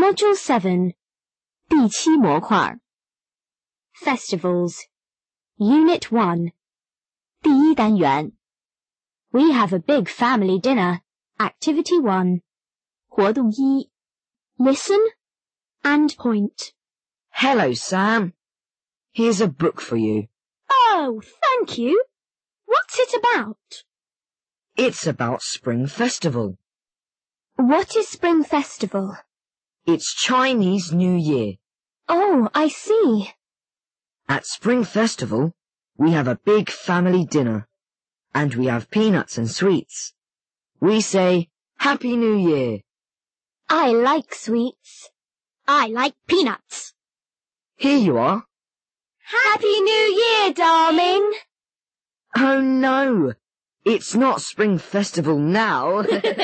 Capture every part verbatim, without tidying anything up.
Module seven 第七模块 Festivals Unit one 第一单元 We have a big family dinner Activity one 活动一 Listen and point Hello, Sam. Here's a book for you. Oh, thank you. What's it about? It's about Spring Festival. What is Spring Festival? It's Chinese New Year. Oh, I see. At Spring Festival, we have a big family dinner, and we have peanuts and sweets. We say, Happy New Year. I like sweets. I like peanuts. Here you are. Happy New Year, darling. Oh no, it's not Spring Festival now.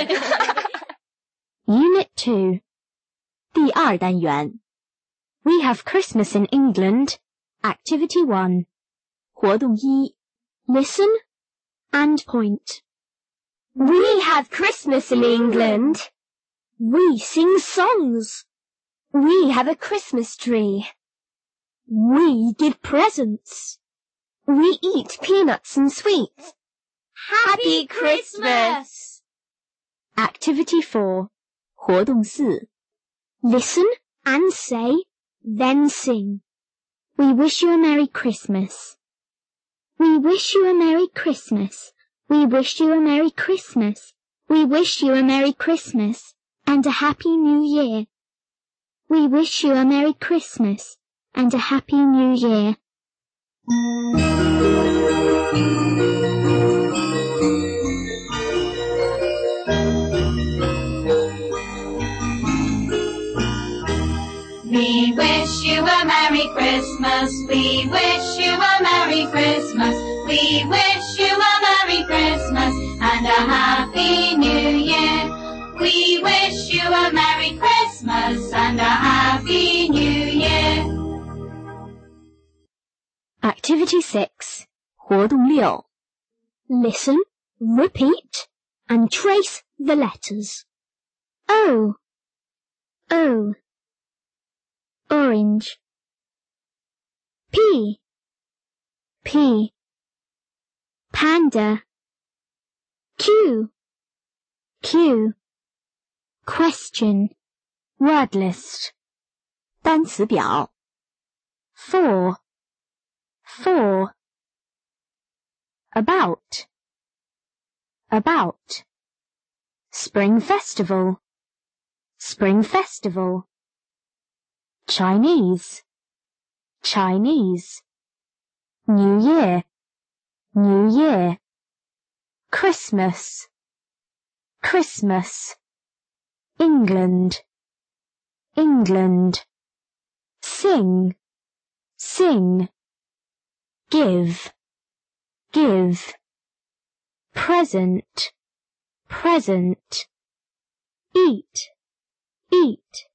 Unit two 第二单元 We have Christmas in England Activity one 活动一 Listen and point We have Christmas in England. We sing songs. We have a Christmas tree. We give presents. We eat peanuts and sweets. Happy Christmas! Activity four 活动四 Listen and say, then sing. We wish you a Merry Christmas. We wish you a Merry Christmas. We wish you a Merry Christmas. We wish you a Merry Christmas and a Happy New Year. We wish you a Merry Christmas and a Happy New Year. We wish you a Merry Christmas. We wish you a Merry Christmas. We wish you a Merry Christmas and a Happy New Year. We wish you a Merry Christmas and a Happy New Year. Activity six 活动六 Listen, repeat, and trace the letters. O O Orange P P Panda Q Q Question Word list 单词表 Four Four About About Spring Festival Spring Festival Chinese Chinese New Year New Year Christmas Christmas England England Sing Sing Give Give Present Present Eat Eat